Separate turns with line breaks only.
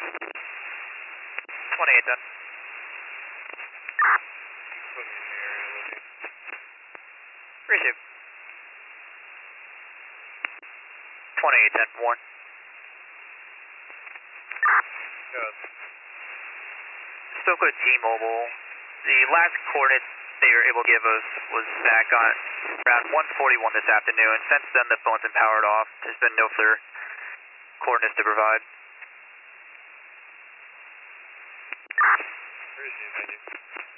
28 done.
Put me in the area looking.
Receive. 28 10 warn.
Got
Spoke with T-Mobile. The last coordinates they were able to give us was back on around 1:41 this afternoon. Since then, the phone's been powered off. There's been no further coordinates to provide.
Appreciate it, thank you.